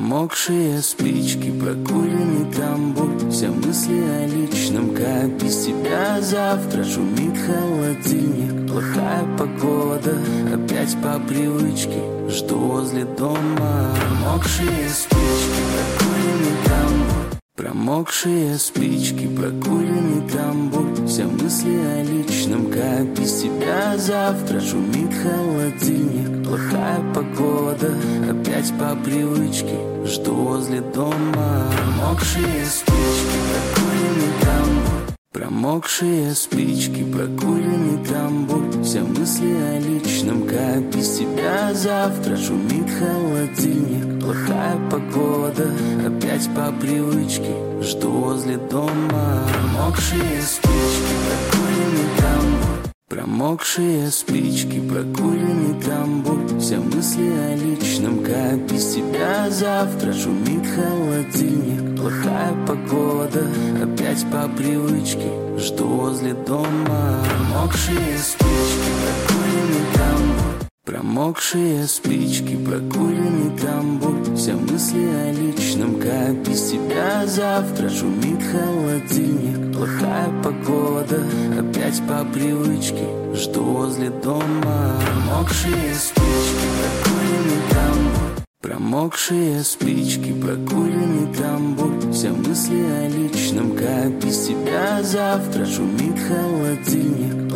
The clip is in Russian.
Промокшие спички, прокуренный тамбур, все мысли о личном, как без тебя завтра. Шумит холодильник, плохая погода, опять по привычке жду возле дома. Промокшие спички, прокуренный тамбур, промокшие спички, прокуренный тамбур, все мысли о личном, как без тебя завтра. Шумит холодильник, плохая погода, опять по привычке жду возле дома. Промокшие спички, прокуренный тамбур, промокшие спички, прокуренный тамбур, все мысли о личном, как без тебя завтра. Шумит холодильник, плохая погода, опять по привычке жду возле дома. Промокшие спички, прокуренный тамбур, промокшие спички, прокуренный тамбур, все мысли о личном, как без тебя завтра. Шумит холодильник, плохая погода, опять по привычке жду возле дома. Промокшие спички, прокуренный тамбур, промокшие спички, прокуренный тамбур, все мысли о личном, как без тебя завтра. Шумит холодильник, плохая погода, опять по привычке жду возле дома. Промокшие спички, прокуренный тамбур, промокшие спички, прокуренный тамбур, все мысли о личном, как без тебя завтра. Шумит холодильник.